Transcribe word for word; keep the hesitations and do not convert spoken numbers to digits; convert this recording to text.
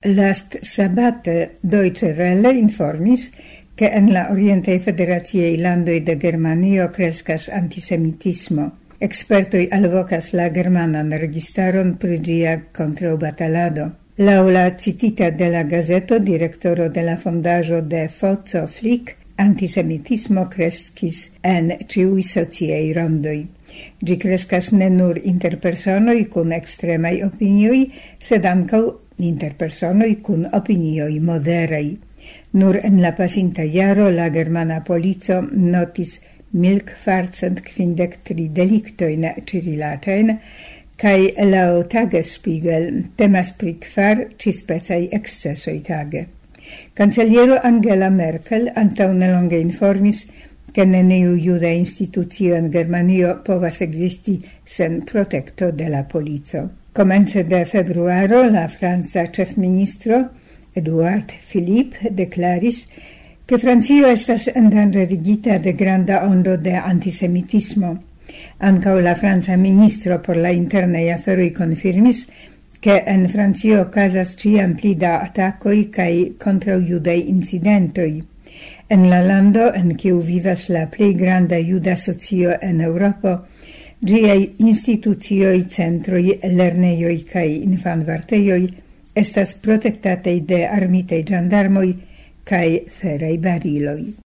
Last sabate Deutsche Welle informis che en la Orientaj Federaciaj landoj de Germanio kreskas antisemitismo. Expertoj alvokas la germanan registaron pri ĝia kontraŭbatalado. Laŭ la citita de la gazeto, direktoro de la fondaĵo de Foco Flick, antisemitismo kreskis en ĉiuj sociaj rondoj. Ĝi kreskas ne nur inter personoj kun ekstremaj opinioj, sed ankaŭ inter personoj kun opinioj moderaj. Nur en la pasinta jaro la germana polico notis mil kvarcent kvindek tri deliktojn ĉirilatajn, kaj laŭ Tagesspiegel temas pri kvar ĉispecaj ekscesoj tage. Kanceliero Angela Merkel antaŭ nelonge informis, che neniu juda institucio en Germanio povas existi sen protekto de la polico. Komence de februaro la franca ĉefministro Edouard Philippe deklaris, che Francio estas endanĝerigita de granda ondo de antisemitismo. Ankaŭ la franca ministro por la internaj aferoj konfirmis, che en Francio okazas ĉiam pli da atakoj kaj kontraŭjudaj incidentoj. En la lando en kiu vivas la plej granda juda socio en Eŭropo, ĝiaj institucioj, centroj, lernejoj kaj infanvartejoj estas protektataj de armitaj ĝandarmoj kaj feraj bariloj.